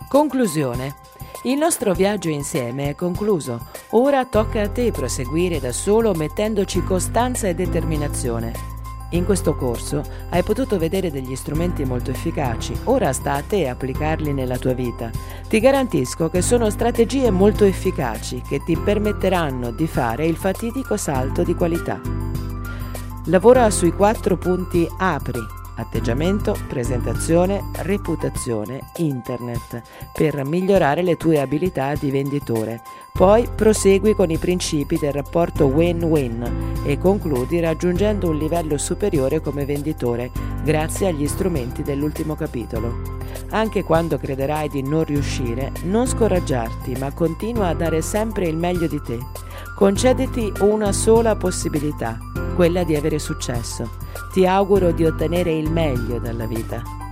Conclusione. Il nostro viaggio insieme è concluso. Ora tocca a te proseguire da solo mettendoci costanza e determinazione. In questo corso hai potuto vedere degli strumenti molto efficaci, ora sta a te applicarli nella tua vita. Ti garantisco che sono strategie molto efficaci che ti permetteranno di fare il fatidico salto di qualità. Lavora sui 4 punti APRI: atteggiamento, presentazione, reputazione, internet, per migliorare le tue abilità di venditore. Poi prosegui con i principi del rapporto win-win e concludi raggiungendo un livello superiore come venditore grazie agli strumenti dell'ultimo capitolo. Anche quando crederai di non riuscire, non scoraggiarti, ma continua a dare sempre il meglio di te. Concediti una sola possibilità, quella di avere successo. Ti auguro di ottenere il meglio dalla vita.